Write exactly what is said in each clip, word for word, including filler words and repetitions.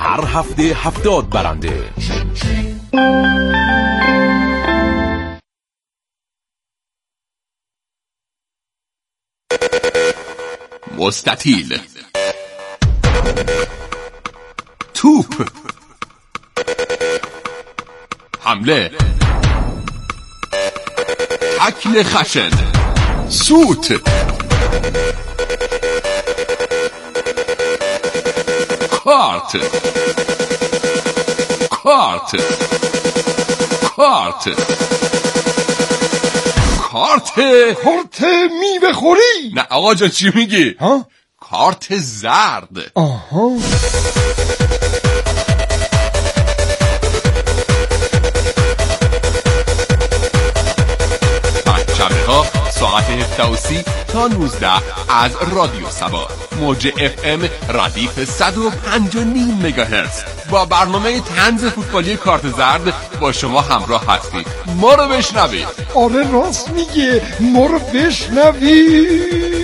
هر هفته هفتاد برنده. مستطیل، توپ، حمله، تکل خشن، سوت، کارت، کارت، کارت، کارت کارت میوه خوری. نه آقا جان چی میگی؟ ها؟ کارت زرد. آها. شنبه ها ساعت هفده و سی تا نوزده از رادیو سبا موج اف ام ردیف صد و پنج و نیم مگاهرتز با برنامه طنز فوتبالی کارت زرد با شما همراه هستید. ما رو بشنوید. آره راست میگه، ما رو بشنوید.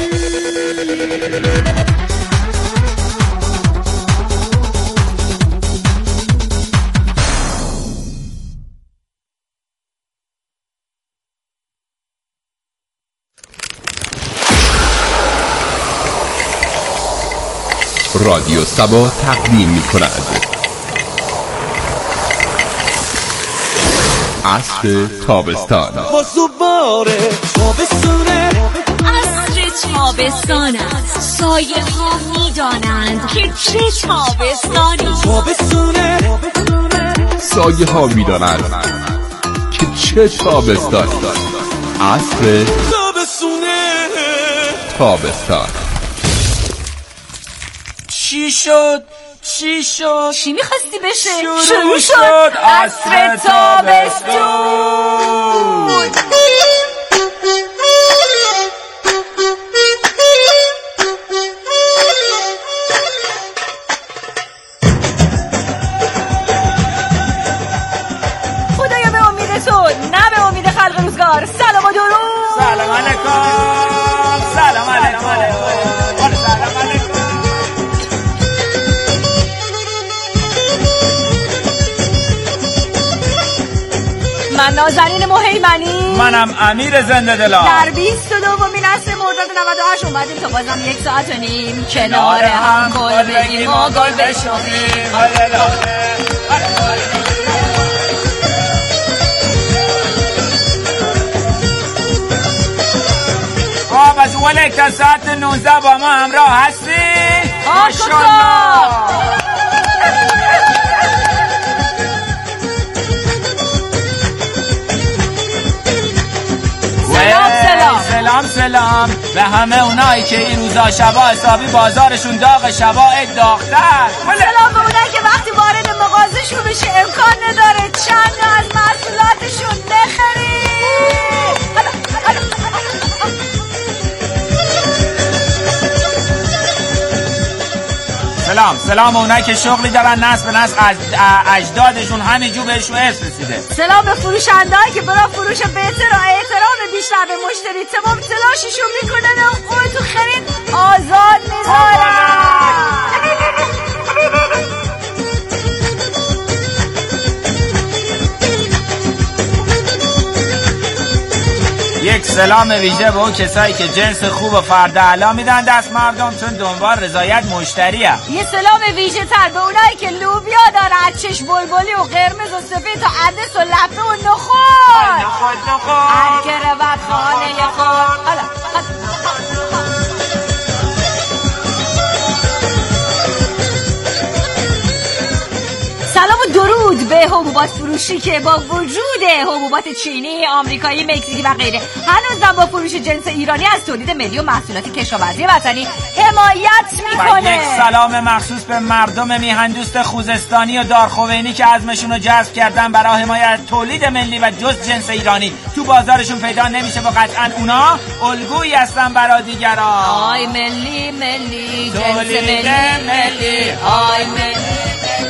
رادیو سبا تقدیم می کند عصر تابستان. واسوباره تابستانه، عصر تابستان است. سایه ها می دانند که چه تابستانی. تابستانه، سایه ها می دانند که چه تابستانی. عصر تابستونه، تابستان. چی شد؟ چی شد؟ چی میخواستی بشه؟ شروع شد عصر تابستون. خدایا به امید تو، نه به امید خلق روزگار. سلام و درود. سلام علیکم. سلام علیکم. سلام علیکم. من نازنین مهیمنی، منم امیر زنده دلم. در بیست و دومین عصر مرداد نود و هشت اومدیم تا بازم یک ساعت و نیم کنار هم گل بگیم و گل بشونیم. آب از اول تا ساعت نوزده با ما همراه هستی. ماشاءالله. سلام سلام سلام سلام به همه اونایی که این روزا شبا حسابی بازارشون داغ، شبا داغ‌تر. سلام به اونایی که وقتی وارد مغازه‌شون بشه امکان نداره چند از محصولاتشون بخری. سلام سلام اونایی که شغلی دارن نسل به نسل از اجدادشون همینجور بهشون ارث رسیده. سلام به فروشنده‌هایی که برای فروش بهتر و احترام بیشتر به مشتری تمام تلاششون میکنن و اون تو خرید آزاد میذارن. یک سلام ویژه به اون کسایی که جنس خوب و فرد اعلی میدن دست مردم، چون دنبال رضایت مشتریه. یه سلام ویژه تر به اونایی که لوبیا دارن، چشم بلبلی و قرمز و سفید و عدس و لفه و نخود. نخود نخود هر که رود خانه خود. حالا سلام و درود به حبوبات فروشی که با وجود حبوبات چینی، آمریکایی، مکزیکی و غیره هنوزم با فروش جنس ایرانی از تولید ملی و محصولات کشاورزی وطنی حمایت میکنه. یک سلام مخصوص به مردم میهندوست خوزستانی و دارخوینی که عزمشون رو جذب کردن برای حمایت تولید ملی و جز جنس ایرانی تو بازارشون پیدا نمیشه و قطعا اونا الگویی هستن برای دیگران. آی ملی ملی جنس تولید ملی ملی. آی ملی.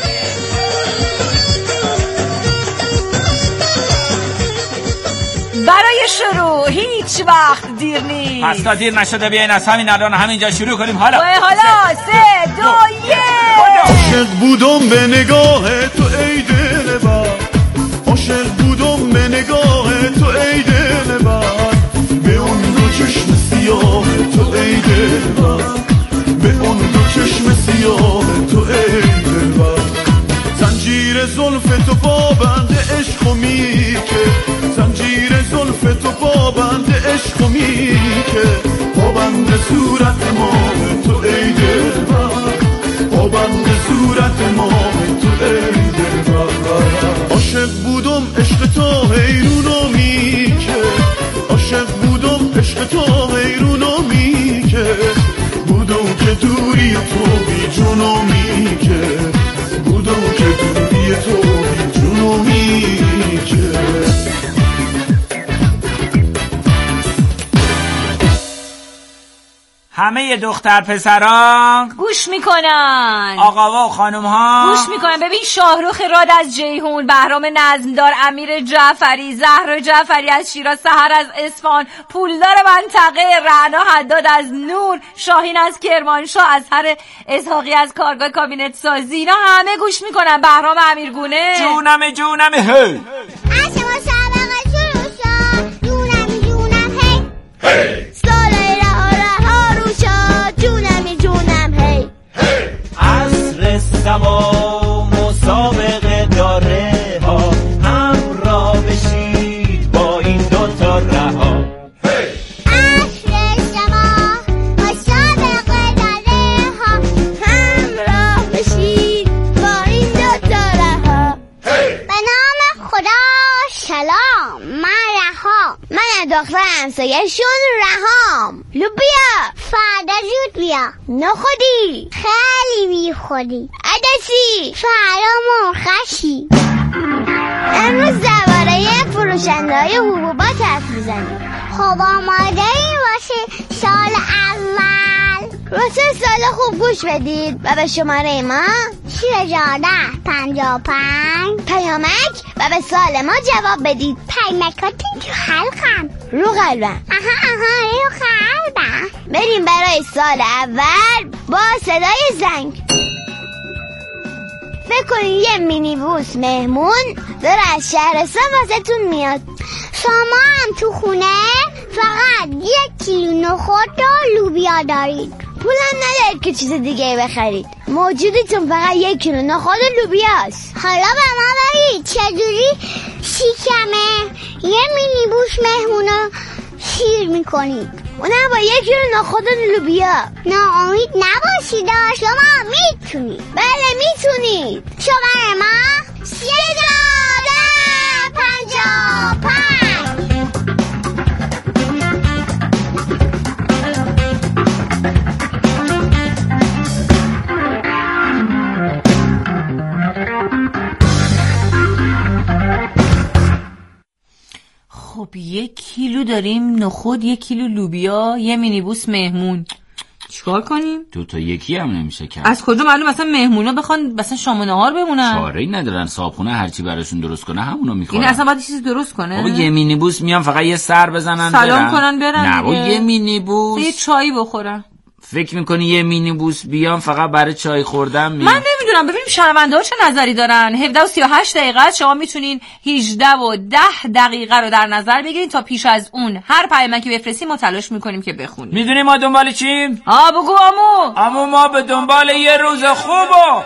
برای شروع هیچ وقت دیر نیست. پس تا دیر نشده بیاین از همین الان همینجا شروع کنیم. حالا حالا سه دو یک. عاشق بودم به نگاه تو ای دلبر، عاشق بودم به نگاه تو ای دلبر، به اون دو چشم سیاه تو ای دلبر، به اون دو چشم سیاه تو ای دلبر. زنجیر زلف تو پابند عشق و میکه، زنجیر زلف تو پابند عشق و میکه، پابند صورت ماه تو ای دلبر، پابند صورت ماه تو ای دلبر. عاشق بودم عشق تو حیرونو میکه، عاشق بودم عشق تو حیرونو میکه، بودم که دوری تو بی جونو میکه، بودم که دوری تو بی جونو میکه. همه دختر پسران گوش میکنن، آقا و خانم ها گوش میکنن. ببین شاهرخ راد از جیهون، بهرام نظمدار، امیر جعفری، زهرا جعفری از شیراز، سحر از اصفهان، پولدار منطقه، رعنا حداد از نور، شاهین از کرمانشاه، اظهر اسحاقی از کارگاه کابینت سازی، اینا همه گوش میکنن. بهرام امیرگونه جونم جونم هی سما مسابقه داره ها، هم را بشید با این دوتا رها. عصر شما مسابقه داره ها، هم را بشید با این دوتا رها. به نام خدا سلام، من رها، من دختر همسایه‌شون رهام. لوبیا فردا زود بیا، نخودی خیلی بی خودی، عدسی فردا مرخشی. امروز درباره فروشنده‌های حبوبات حرف میزنیم. خب آماده ای واسه سال اول؟ واسه سال خوب گوش بدید و به شماره ما شیر جارده پنجا پنج پیامک و به سال ما جواب بدید. پیامکاتون تو حلقم، رو قلبم. آها آها رو قلبم. بریم برای سال اول با صدای زنگ. فکر کنید یه مینیبوس مهمون داره از شهرستان واسه تون میاد. شما هم تو خونه فقط یک کیلو نخود و لوبیا دارید، پولم ندارید که چیز دیگه بخرید. موجودتون فقط یک کیلو نخود و لوبیاست. حالا به ما بگید چجوری شیکمه یه مینیبوس مهمونو شیر میکنید، اونم با یک کیلو نخود و لوبیا. ناامید نباشید، شما میتونید. بله میتونید. شماره ما سیزده پنجاه پنج. خب یک کیلو داریم نخود، یک کیلو لوبیا، یه مینیبوس مهمون. چیکار کنیم؟ دو تا یکی هم نمیشه کرد. از کجا معلوم مثلا مهمونا بخوان مثلا شام و نهار بمونن؟ چاره‌ای ندارن، صابخونه هرچی براشون درست کنه همونو میخورن. این اصلا باید چیزی درست کنه. بابا یه مینیبوس میان فقط یه سر بزنن سلام برن. کنن برن. نه بابا یه مینیبوس یه چای بخورن. فکر میکنی یه مینیبوس بیان فقط برای چای خوردن میان؟ من نمیدونم. ببینیم شنونده ها چه نظری دارن. هفده و سی و هشت دقیقه شما میتونین هجده و ده دقیقه رو در نظر بگیرین تا پیش از اون هر پیامکی بفرستین ما تلاش میکنیم که بخونیم. میدونی ما دنبال چیم؟ آ بگو عمو. عمو ما به دنبال یه روز خوبو.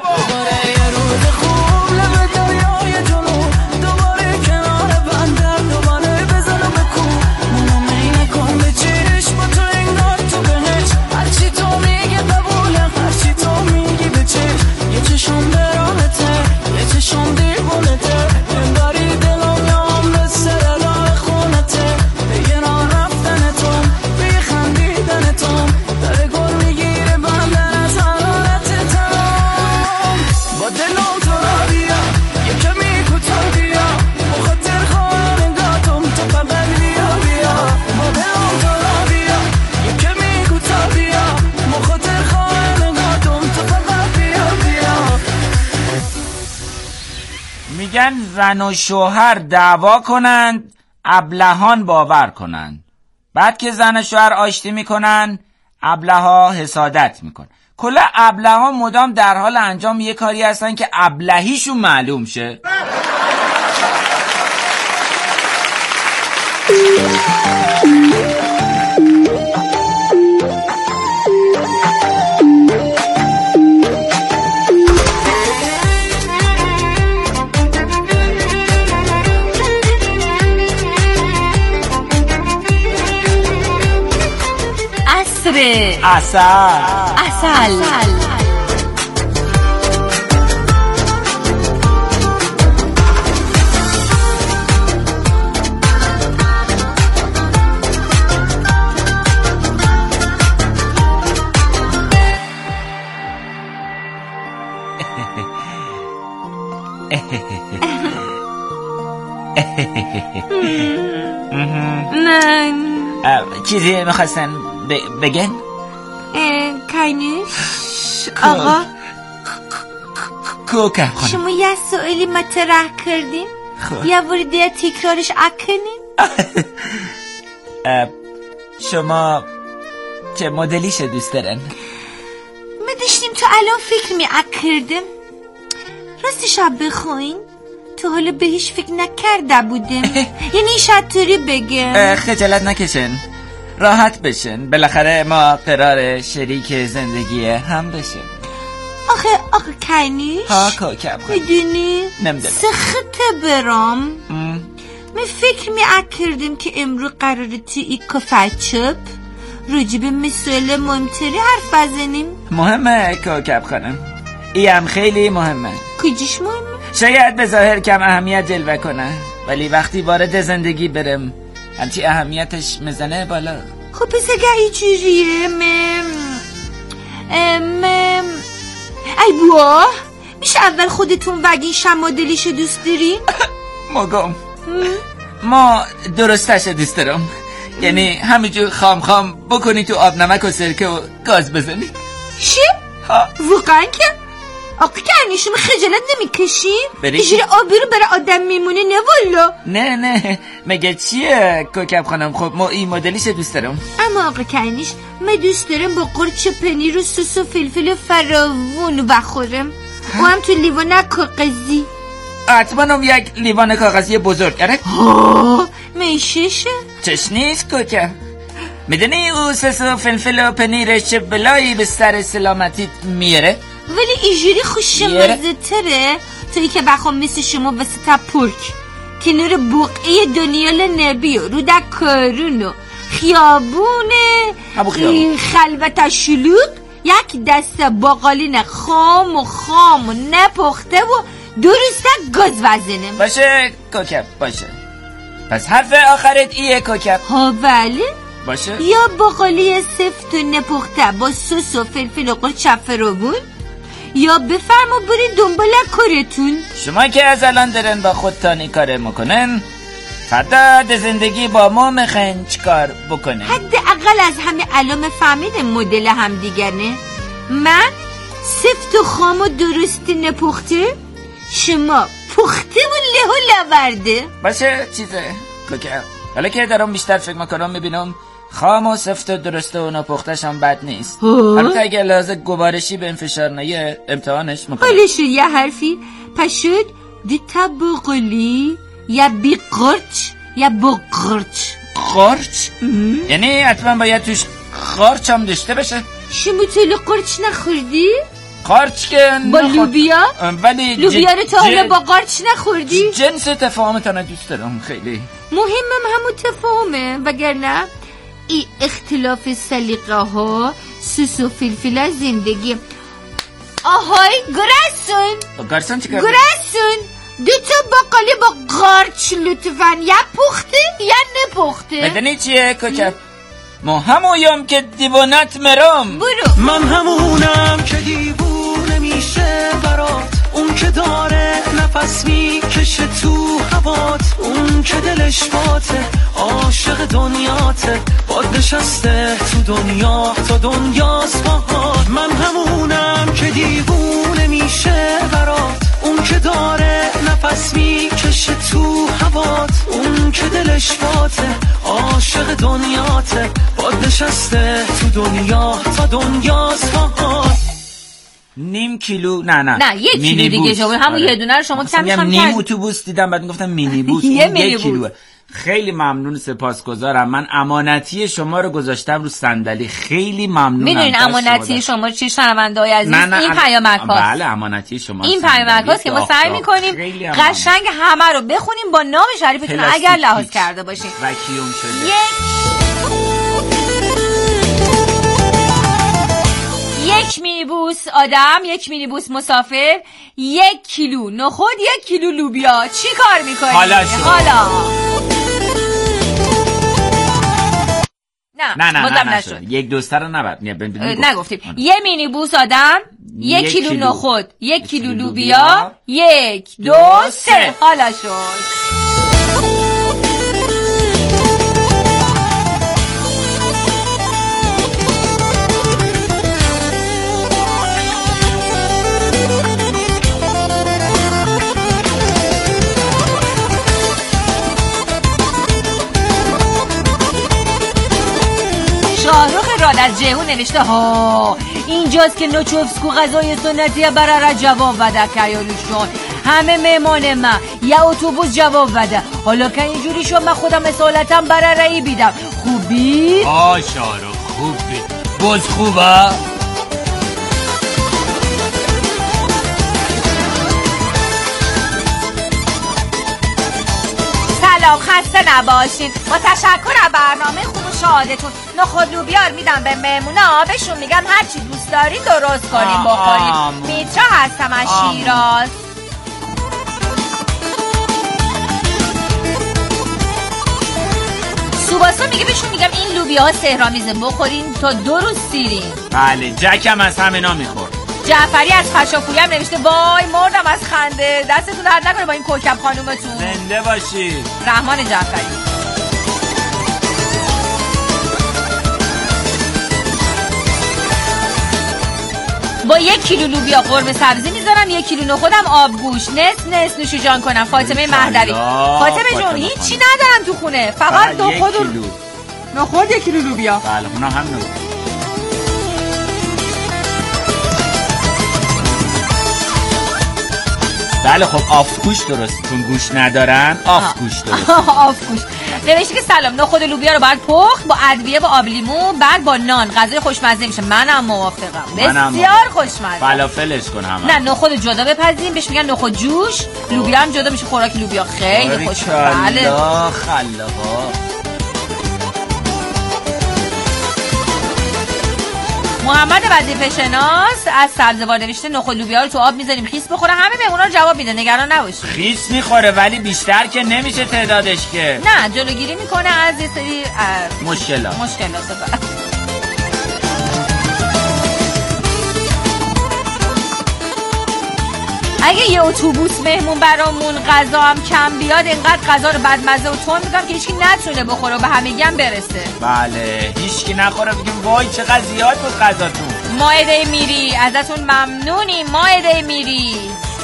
میگن زن و شوهر دعوا کنند ابلهان باور کنند، بعد که زن و شوهر آشتی میکنن ابله‌ها حسادت میکنن. کلا ابله‌ها مدام در حال انجام یه کاری هستن که ابلهیشون معلوم شه. عسل عسل چیزی میخواستن بگن؟ کینوش آقا کوکب خانم شما یه سؤالی مطرح کردیم یه ورده تکرارش اکنیم. شما چه مدلیش دوست دارن؟ ما داشتیم تو الان فکر می اکردم راستش بخواین تو حالا به هیچ فکر نکرده بودم. یعنی شاید طوری بگم خجالت نکشن، راحت بشن، بالاخره ما قرار شریک زندگی هم بشن. آخه آخه کینوش ها کوکب خانم میدونی نمیدونم سخت برام من فکر می اکردم که امرو قراره تو ای کافه چپ راجب مسئله مهمتری حرف بزنیم. مهمه کوکب خانم، ای هم خیلی مهمه. کجیش مهمه؟ شاید به ظاهر کم اهمیت جلوه کنه ولی وقتی وارد زندگی برم همچی اهمیتش مزنه بالا. خب پس اگه اینجوریه مم ام ای بوا میشه اول خودتون بگین شما دلیشو دوست دارین؟ مگم ما درستش دوست دارم، یعنی همینجور خام خام بکنی تو آب نمک و سرکه و گاز بزنی. چی؟ واقعا که آقا که شما خجالت نمیکشین؟ اینجوری آبی رو برای آدم میمونه نه والا. نه نه مگه چیه کوکب خانم؟ خب ما این مدلیش دوست دارم. اما آقا کنیش من دوست دارم با قرچ پنیر و سس و فلفل فراوون بخورم و هم تو لیوان کاغذی. حتما هم یک لیوان کاغذی بزرگ اره؟ ها میششه؟ چش نیست کوکب. میدونی او سس و فلفل و پنیرش چه بلایی به سر سلامتیت میاره؟ ولی اینجوری خوشمزه تره تویی که بخوام مثل شما وسط پرک کنار بقعه دنیال نبی و رو در کارون و خیابونه خلوت شلوغ یک دست باقالین خام و خام و نپخته و درسته گاز وزنم. باشه کوکب باشه، پس حرف آخرت ایه کوکب؟ ها ولی باشه. یا باقالی سفت و نپخته با سس و فلفل و قرچ فراوون یا بفرما برید دنبال کارتون. شما که از الان دارن با خودتان این کار میکنن فردا زندگی با ما میخواین چیکار بکنن؟ حد اقل از همه علامه فهمید مدل هم دیگر نه. من سفت و خام و درست نپخته، شما پخته و له و لورده. باشه چیزه کوکب، حالا که دارم بیشتر فکر میکنم میبینم خام و سفت و درسته و نپختش هم بد نیست. البته اگه لازم گوارشی به انفشار نیه امتحانش میکنم. حالا شد یه حرفی پس شد دو تا باقالی یا بی قرچ یا با قرچ. قرچ؟ یعنی حتما باید توش قرچ هم داشته بشه؟ شما طول قرچ نخوردی؟ قرچ که با لوبیا؟ ولی لوبیا رو تا حالا با قرچ نخوردی؟ جنس تفاهمتان دوست دارم خیلی. مهمم همون تفاهمه وگرنه ای اختلاف سلیقه ها سس و فلفل از زندگی. آهای گرسون گرسون چی کرد؟ گرسون دو تا باقالی با قارچ لطفاً، یا پخته یا نپخته. بدنی چیه کوکب؟ ما همویم که دیوانت مرم. برو. من همونم که دیوونه میشه برات، اون که داره نفس میکشه تو هوات، اون که دلش باته عاشق دنیاته، باد نشسته تو دنیا تا دنیاست باهات. من همونم که دیوونه میشه برات، اون که داره نفس میکشه تو هوات، اون که دلش باته عاشق دنیاته، باد نشسته تو دنیا تا دنیاست باهات. نیم کیلو نه نه نه یک کیلو دیگه شما همون یه دونه رو شما کم کم نیم اتوبوس دیدم بعد میگفتم مینی بوس یه مینی بوس. خیلی ممنون سپاسگزارم. من امانتی شما رو گذاشتم رو صندلی. خیلی ممنونم. میدونین امانتی شما چی شنونده‌های عزیز؟ نه نه این ام... پیامک هاست. بله امانتی شما این پیامک هاست که ما سعی میکنیم قشنگ همه رو بخونیم با نام شریفتون اگر لحاظ کرده باشین. وکیوم شده. یک یک مینیبوس آدم، یک مینیبوس مسافر، یک کیلو نخود، یک کیلو لوبیا. چی کار میکنی؟ حالا شو. حالا نه نه نه نه نشد. یک دوسته رو نبرد نگفتیم. یه مینیبوس آدم، یک کیلو, کیلو نخود، یک کیلو, کیلو لوبیا، یک دو سه. حالا شد. شاهرخ راد از جهون نوشته ها اینجاست که نوچوفسکو غذای سنتی برای جواب وده که یالوشون همه مهمان من یه اتوبوس جواب وده. حالا که اینجوری شد من خودم اصالتم برای بیدم. خوبی؟ آه شاهرخ خوبی باز خوبه. سلام خسته نباشین. با تشکر از برنامه خوب و شادتون نخود لوبیا رو میدم به مهمونا. بهشون میگم هر چی دوست دارین درست کنین بخورین. میترا هستم از شیراز. سوباسا میگه بهشون میگم این لوبیا ها سحرآمیزه بخورین تا دو روز سیرین. بله جکم از همینا میخور. جعفری از خشاپوری هم نوشته وای مردم از خنده. دستتون درد نکنه با این کوکب خانومتون. زنده باشید. رحمان جعفری. با یک کیلو لوبیا قرمه سبزی میذارم، یک کیلو نخودم آبگوش، نصف نصف نوش جان کنم. فاطمه مهدوی. فاطمه جون هیچی ندارم تو خونه، فقط نخود و نخود، یک کیلو لوبیا. بله اونا هم نخود. بله خب آفگوش درست چون گوش ندارن آفگوش درست. آفگوش. نوشته که سلام نخود لوبیا رو بعد پخت با ادویه و آب لیمو بعد با نان غذای خوشمزه میشه. منم موافقم. بسیار خوشمزه. فلافلش کن همه. نه نخود جدا بپزین بهش میگن نخود جوش. لوبیا هم جدا میشه خوراک لوبیا خیلی خوشمزه. بله خلاها. محمد وظیفه شناس از سبزوار نوشته نخود لوبیا رو تو آب میذاریم خیس بخوره. همه به اونا جواب میده نگران نباشید. خیس میخوره ولی بیشتر که نمیشه تعدادش که. نه جلوگیری میکنه از یه سری مشکلات. مشکلات. اگه یه اتوبوس مهمون برامون غذا هم کم بیاد انقدر غذا رو بدمزه و تون میگم که هیچکی نتونه بخوره و به همگی هم برسه. بله هیچکی نخوره بگیم وای چقدر زیاد بود غذاتون. مائده میری ازتون ممنونیم. مائده میری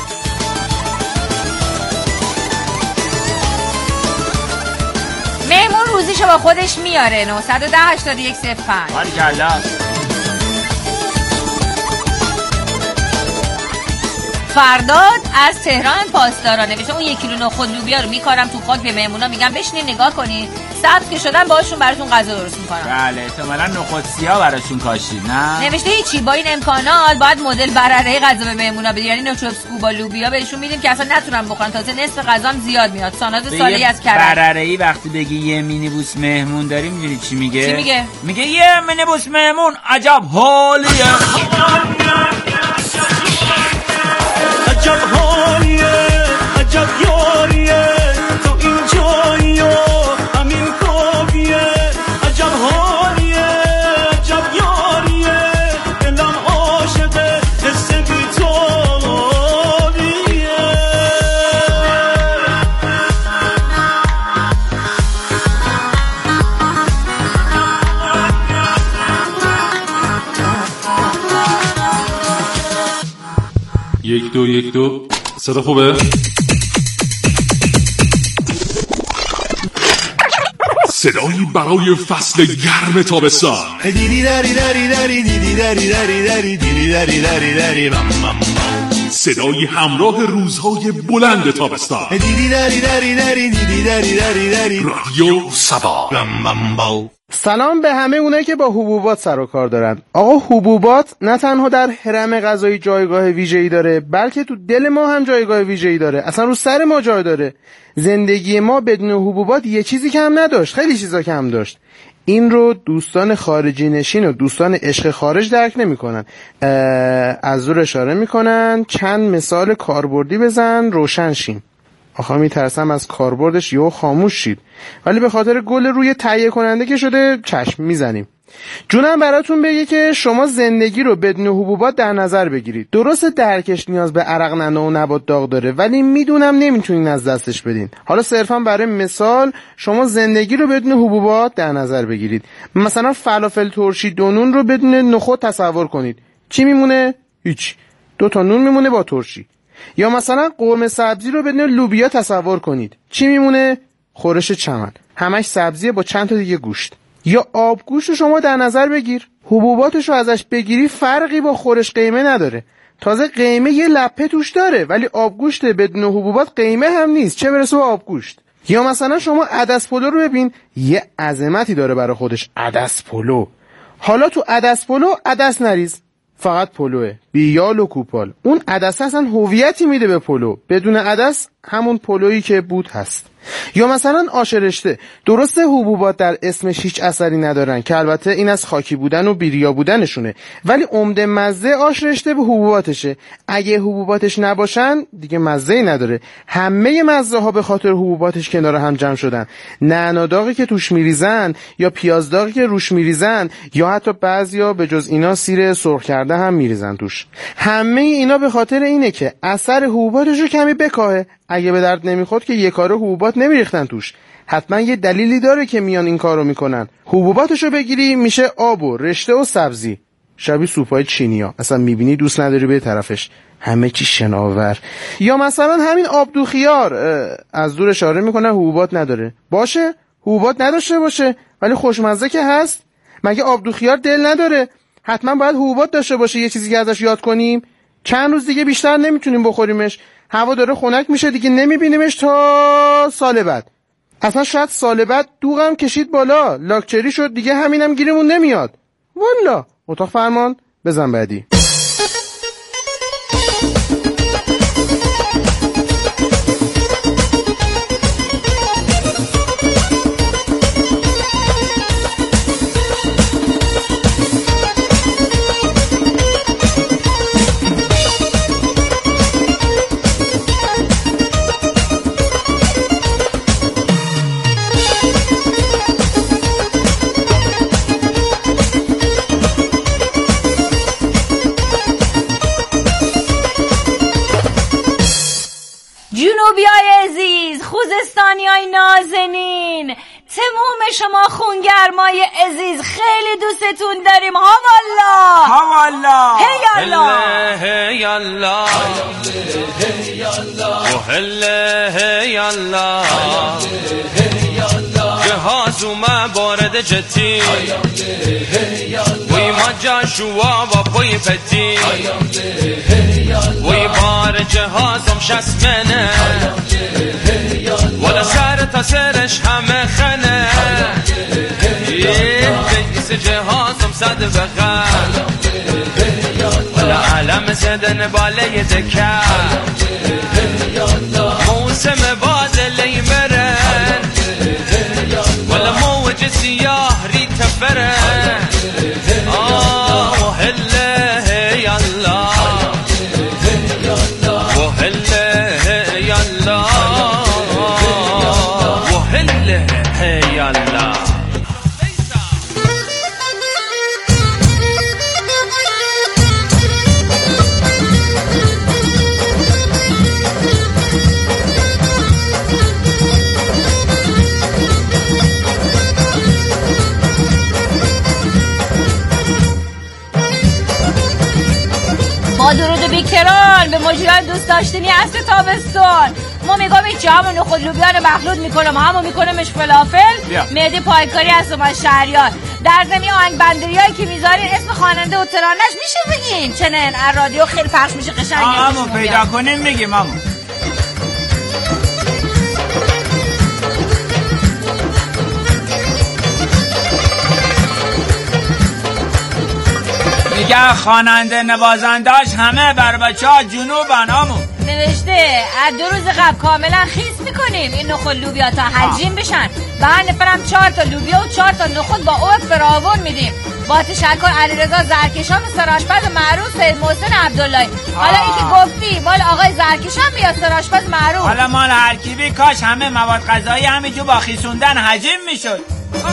مهمون روزیشو با خودش میاره. نه یک صفر هشت یک صفر پنج. باریکلا. فرداد از تهران پاسداران نوشته اون یک کیلو نخود لوبیا رو میکارم تو خاک به مهمونا میگم بشینین نگاه کنین سبز که شدن باهاشون براتون غذا درست میکنم. بله احتمالاً نخود سیاه براشون کاشید نه. نوشته هیچی با این امکانات باید مدل برره غذا به مهمونا بدید یعنی نوچوفسکو با لوبیا بهشون میدیم که اصلا نتونن بخورن تازه نصف غذام زیاد میاد. ساناز سالی از کرج. برره‌ای وقتی بگی یه مینیبوس مهمون داریم میدونی چی میگه؟ چی میگه؟ میگه یه مینیبوس مهمون عجب حالیه. عجب حالیه عجب یاریه تو این جایی و همین کافیه. عجب حالیه عجب یاریه دلم عاشقه حس بی‌تابیه. یک دو یک دو صدا خوبه؟ صدایی برای فصل گرم تابستان. دیدی داری داری داری دیدی داری داری داری دیدی داری داری داری بم بم صدایی همراه روزهای بلند تابستان. دیدی داری داری داری دیدی داری داری داری رادیو سبا. بم بم بم. سلام به همه اونایی که با حبوبات سر و کار دارن. آقا حبوبات نه تنها در حرم غذایی جایگاه ویژه‌ای داره، بلکه تو دل ما هم جایگاه ویژه‌ای داره. اصلا رو سر ما جای داره. زندگی ما بدون حبوبات یه چیزی کم نداشت، خیلی چیزا کم داشت. این رو دوستان خارجی نشین و دوستان عشق خارج درک نمی‌کنن. از دور اشاره می‌کنن چند مثال کاربردی بزن روشن شیم. آخه میترسم از کاربردش یهو خاموش شید، ولی به خاطر گل روی تهیه کننده که شده چشم میزنیم. جونم براتون بگه که شما زندگی رو بدون حبوبات در نظر بگیرید. درست درکش نیاز به عرق نعنا و نبات داغ داره، ولی میدونم نمیتونین از دستش بدین. حالا صرفا برای مثال شما زندگی رو بدون حبوبات در نظر بگیرید. مثلا فلافل ترشی دو نون رو بدون نخود تصور کنید. چی میمونه؟ هیچ. دو تا نون میمونه با ترشی. یا مثلا قرمه سبزی رو بدون لوبیا تصور کنید. چی میمونه؟ خورش چمن. همش سبزیه با چند تا دیگه گوشت. یا آبگوشت رو شما در نظر بگیر. حبوباتش رو ازش بگیری فرقی با خورش قیمه نداره. تازه قیمه یه لپه توش داره، ولی آبگوشت بدون حبوبات قیمه هم نیست، چه برسه به آبگوشت. یا مثلا شما عدس پلو رو ببین، یه عظمتی داره برای خودش. عدس پلو. حالا تو عدس پلو عدس نریز، فقط پلوه، بیال و کوپال. اون عدس اصلا هویتی میده به پلو. بدون عدس همون پلویی که بود هست. یا مثلا آش رشته. درسته حبوبات در اسمش هیچ اثری ندارن، که البته این از خاکی بودن و بیریا بودنشونه، ولی عمده مزه آش رشته به حبوباتشه. اگه حبوباتش نباشن دیگه مزه‌ای نداره. همه مزه ها به خاطر حبوباتش کنار هم جمع شدن. نعنا داغی که توش میریزن، یا پیاز داغی که روش میریزن، یا حتی بعضیا به جز اینا سیر سرخ کرده هم میریزن توش. همه اینا به خاطر اینه که اثر حبوباتش رو کمی بکاهه. اگه به درد نمیخورد که یه کاره حبوبات نمیریختن توش. حتما یه دلیلی داره که میان این کارو میکنن. حبوباتشو بگیری میشه آب و رشته و سبزی، شبیه سوپای چینیا. اصلا میبینی دوست نداری به طرفش، همه چی شناور. یا مثلا همین آبدو خیار، از دور اشاره میکنه حبوبات نداره. باشه حبوبات نداشته باشه، ولی خوشمزه که هست. مگه آبدو خیار دل نداره؟ حتما باید حبوبات داشته باشه. یه چیزی که ازش یاد کنیم. چند روز دیگه بیشتر نمیتونیم بخوریمش، هوا داره خنک میشه دیگه، نمیبینیمش تا سال بعد. اصلا شاید سال بعد دوغم کشید بالا، لاکچری شد دیگه، همینم گیرمون نمیاد. والا اتاق فرمان بزن بعدی. جنوبیای عزیز، خوزستانیای نازنین، تموم شما خونگرمای عزیز، خیلی دوستتون داریم. ها والله ها والله هی الله هی الله هله هی الله جهاز اومد وارد جتی وی ما جاشوا با پای پتی وی بار جهازم شست منه ولا سر تا سرش همه خنه بیس جهازم صد بغل ولا علم زدن بالای دکر موسم بادلی مرن ولا موج سیاه ریت فرن آه هله هی الله و هله هی الله و هله هی الله. بیکران به مجریان دوست داشتنی هست تابستان. ما میگم ایچی همون نخود لوبیا رو مخلوط میکنم همون میکنمش فلافل. مهدی پایکاری هست و من شهریار. در زمین آهنگ بندری هایی که میذارین اسم خواننده و ترانش میشه بگین؟ چنین از رادیو خیلی پخش میشه قشنگ. همون پیدا کنیم میگیم همون. میگه خواننده نوازنداش همه بر بچه ها جنوبن همون. نوشته از دو روز قبل کاملا خیس میکنیم این نخود لوبیا تا حجیم بشن. به هر نفرم چهار تا لوبیا و چهار تا نخود با اوت فراوون میدیم. با تشکر علیرضا زرکشان و سرآشپز معروف سید محسن عبداللهی. حالا این که گفتی مال آقای زرکشان بیاد سرآشپز معروف. حالا مال هر کی بی کاش همه مواد غذایی همینجور با خیسوندن حجیم میشد.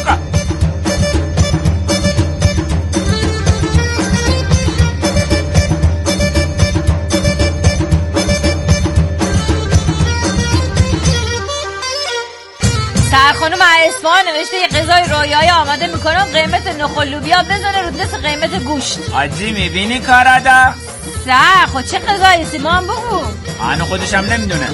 خانم اصفهان نوشته یه غذای رویایی آماده میکنم قیمت نخود لوبیا بزنه رو دست قیمت گوشت. آجی میبینی کارادا؟ سر خود چه غذایی سیمان بگو. آنو خودشم نمیدونه.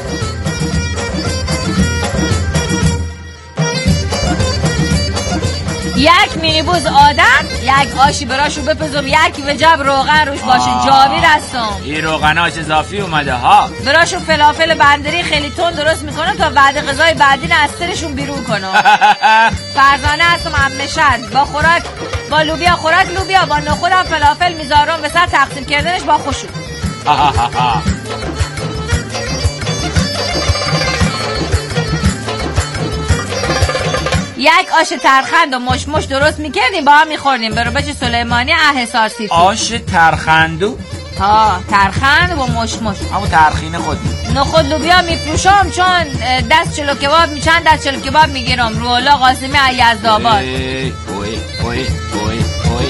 یک مینیبوز آدم یک آشی براشو بپزم یک وجب روغن روش باشه جاوی رستم. این روغناش اضافی اومده ها. براشو فلافل بندری خیلی تون درست میکنم تا بعد غذای بعدی نسترشون بیرون کنم. فرزانه هستم عمشد با خوراک با لوبیا خوراک لوبیا با نخودم فلافل میذارم به سر تقسیم کردنش با خوشو. یک آش ترخند و مشمش درست میکردیم با هم میخوردیم. برو بچه سلیمانی احسار سیفی. آش ترخندو؟ ها ترخند و مشمش همون ترخین خود. نخود لوبیا میفروشم چون دست چلو کباب میچند دست چلو کباب میگیرم. رولا قاسمی یزدآباد. اوی اوی اوی اوی اوی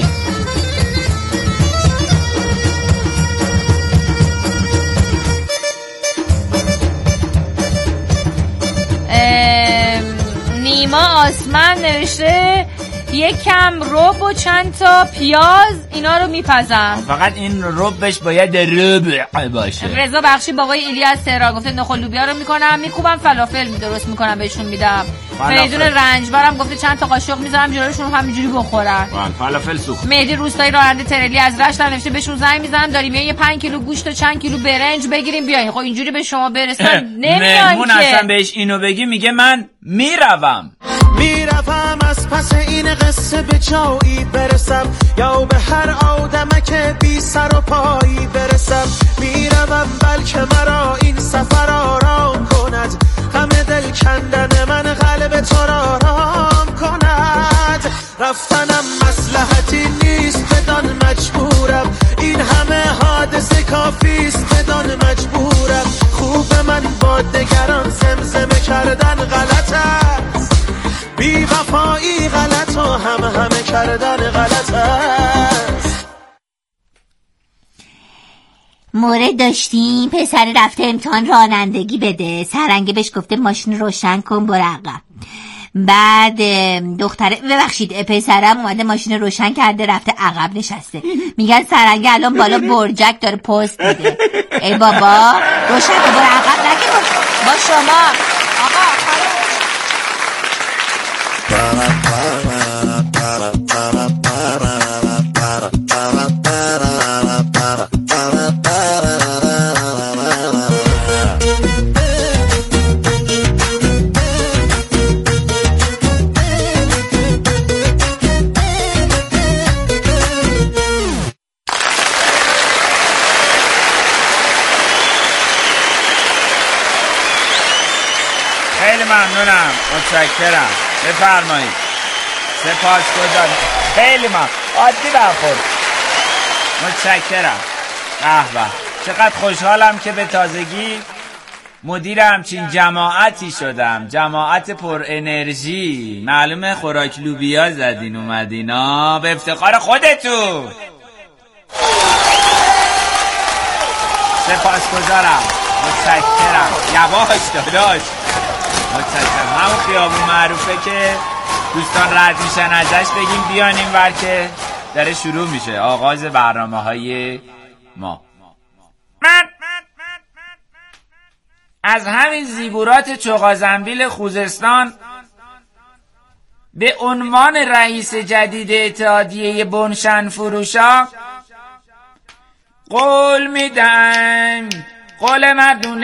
نیما آسمان نوشته یک کم رب و چند تا پیاز اینا رو میپزم. فقط این ربش باید رب باشه. رضا بخشی بابای ایلیاس تهران گفته نخود لوبیا رو میکنم میکوبم فلافل درست میکنم بهشون میدم. فریدون رنجبرم گفته چند تا قاشق میذارم جلوشون همینجوری بخورن. فلافل سوخت. مهدی روستایی راننده ترلی از رشت نوشته بهشون زنگ میزنم داریم یه پنج کیلو گوشت و چند کیلو برنج بگیریم بیاین. خب اینجوری به شما برسن نمیان که. اصلا بهش اینو بگی میگه من میروم. میروم از پس این قصه به جایی برسم یا به هر آدمک بی سر و پایی برسم. میروم بلکه مرا این سفر آرام کند همه دل کندن من قلب تو را آرام کند. رفتنم مصلحتی نیست بدان مجبورم این همه حادثه کافیست بدان مجبورم. خوب من با دگران زمزمه کردن غلط است بی وفایی غلط و هم همه کردن غلط است. مورد داشتیم پسر رفته امتحان رانندگی بده سرنگه بهش گفته ماشین روشن کن برو عقب. بعد دختره ببخشید پسرم اومده ماشین روشن کرده رفته عقب نشسته. میگن سرنگه الان بالا برجک داره پست میده. ای بابا روشن کن برو عقب نگه با شما آقا. خیلی ممنونم متشکرم بفرمایید سپاسگزارم خیلی ممنون عادی برخورد متشکرم. به به چقدر خوشحالم که به تازگی مدیر همچین جماعتی شدم. جماعت پر انرژی. معلومه خوراک لوبیا زدین اومدین ها به افتخار خودتون. سپاسگزارم متشکرم. یواش داداش متشکرم. همون خیابون معروفه که دوستان رد میشن ازش بگیم بیان این ور که داره شروع میشه آغاز برنامه های ما. از همین زیگورات چغازنبیل خوزستان به عنوان رئیس جدید اتحادیه بنشن فروشا قول میدم، قول مردونه